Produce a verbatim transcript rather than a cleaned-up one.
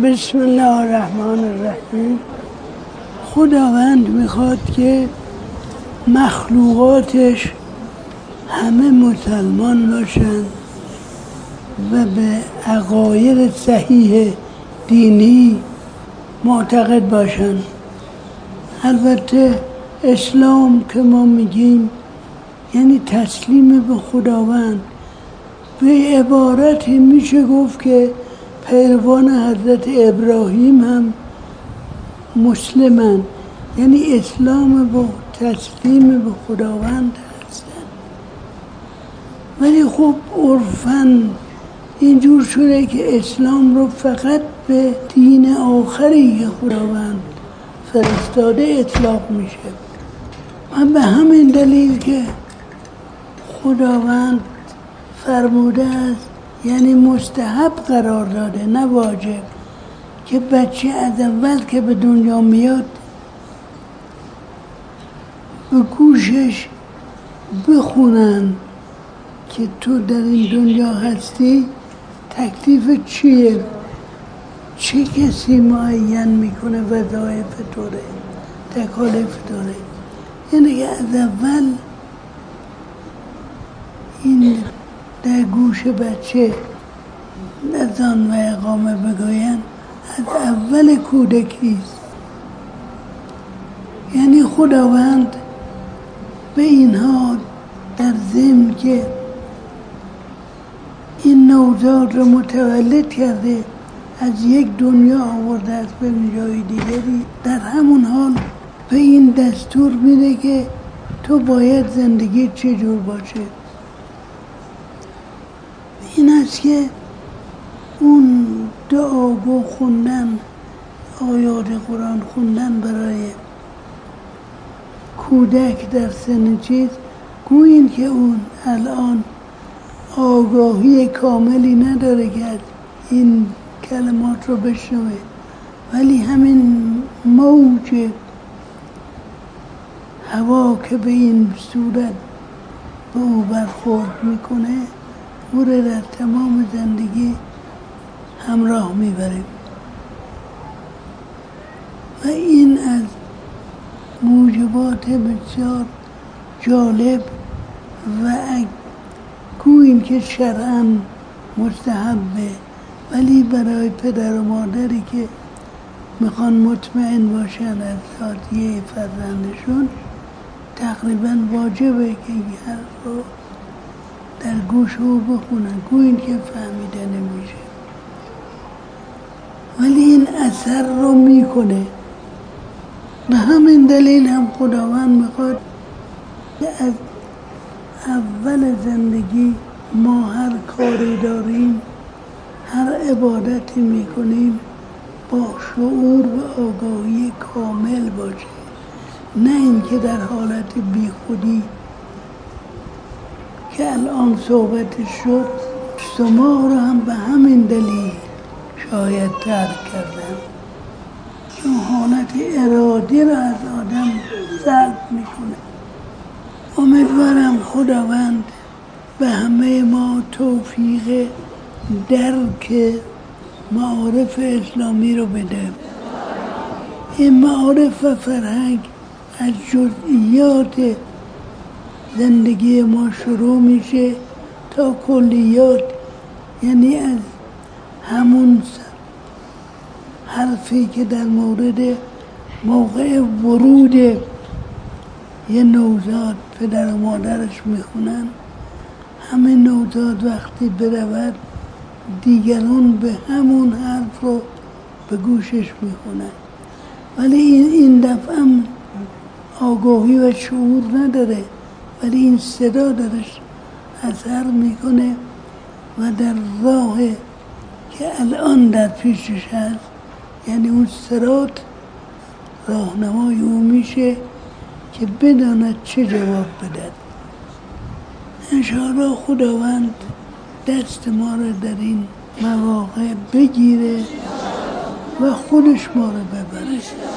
بسم الله الرحمن الرحیم. خداوند میخواد که مخلوقاتش همه مسلمان باشن و به عقاید صحیح دینی معتقد باشن. البته اسلام که ما میگیم یعنی تسلیم به خداوند. به عبارتی میشه گفت که پیروان حضرت ابراهیم هم مسلمن، یعنی اسلام با تسلیم به خداوند هستن. ولی خب عرفاً اینجور شده که اسلام رو فقط به دین آخری که خداوند فرستاده اطلاق میشه و به همین دلیل که خداوند فرموده است، یعنی مستحب قرار داده نه واجب، که بچه از اول که به دنیا میاد به گوشش بخونن که تو در این دنیا هستی، تکلیف چیه، چه کسی معین میکنه وظایف توره، تکالیف توره. یعنی که از اول این در گوش بچه اذان و اقامه بگوین از اول کودکیست. یعنی خداوند به اینها در ضمن که این نوزاد رو متولد کرده، از یک دنیا آورده است به جای دیگری، در همون حال به این دستور میده که تو باید زندگی چجور باشه. این است که اون دعاگو خوندن، آیات قرآن خوندن برای کودک در سن چیز، گویین که اون الان آگاهی کاملی نداره که این کلمات رو بشنوه، ولی همین موج هوا که به این صورت به او برخورد میکنه او رو در تمام زندگی همراه میبریم. و این از موجبات بسیار جالب و گوییم که شرعاً مستحبه، ولی برای پدر و مادری که میخوان مطمئن باشن از ذاتیه فرزندشون تقریباً واجبه که این حرف رو در گوش او بخونن، گوییم که فهمیده نمیشه، ولی این اثر رو میکنه. به همین دلیل هم خداوند میخواد از اول زندگی ما هر کاری داریم، هر عبادتی میکنیم با شعور و آگاهی کامل باشه، نه اینکه در حالت بیخودی که الان صحبتش شد شما رو هم به همین دلیل شاید ترک کردن، چون حالت ارادی رو از آدم سلب میکنه. امیدوارم خداوند به همه ما توفیق درک معارف اسلامی رو بده. این معارف و فرهنگ از جزئیات زندگی ما شروع میشه تا کلیات، یعنی از همون حرفی که در مورد موقع ورود یه نوزاد پدر و مادرش میخونن، همین نوزاد وقتی برود دیگران به همون حرف رو به گوشش میخونن، ولی این این دفعه هم آگاهی و شعور نداره، ولی این صدا درش اثر میکنه و در راه که الان در پیشش هست، یعنی اون صراط راهنمای او میشه که بداند چه جواب بدهد. انشاءالله خداوند دست ما رو در این مواقع بگیره و خودش ما رو ببره.